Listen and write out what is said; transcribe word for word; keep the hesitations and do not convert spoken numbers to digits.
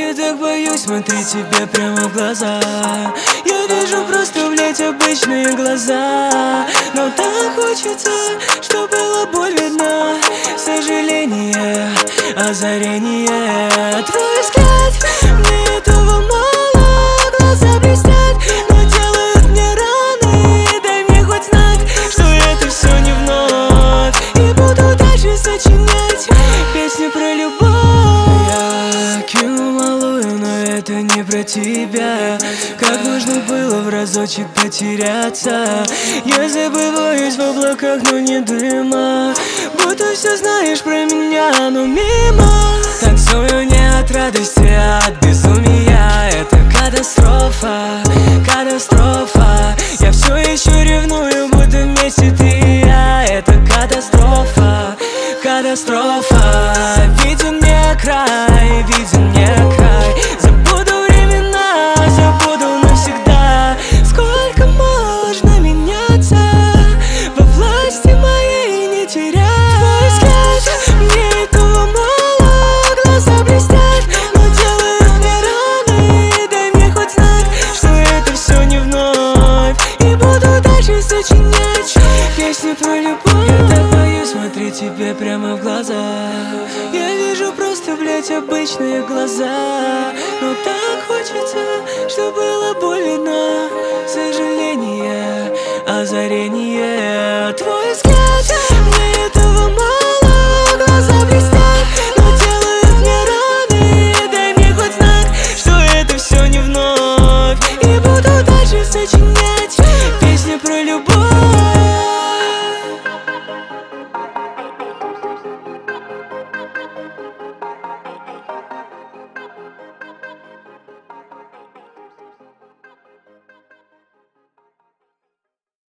Я так боюсь смотреть тебе прямо в глаза. Я вижу просто, блять, обычные глаза. Но так хочется, чтоб была боль видна. Сожаление, озарение. Твой взгляд, мне этого мало. Глаза блестят, но делают мне раны. Дай мне хоть знать, что это все не вновь. И буду дальше сочинять песни про любовь. Я кину малую, но это не про тебя. Как нужно было в разочек потеряться. Я забываюсь в облаках, но не дыма. Будто все знаешь про меня, но мимо. Танцую не от радости, а от безумия. Это катастрофа, катастрофа. Я все еще ревную, будто вместе ты и я. Это катастрофа, катастрофа. Виден мне край, виден мне край. Забуду времена, забуду навсегда. Сколько можно меняться, во власти моей не терять. Твой взгляд, мне этого мало. Глаза блестят, но делают мне раны. Дай мне хоть знать, что это все не вновь. И буду дальше сочинять песни про любовь. Я так боюсь смотреть тебе прямо в глаза. Я вижу просто, блять, обычные глаза. Но так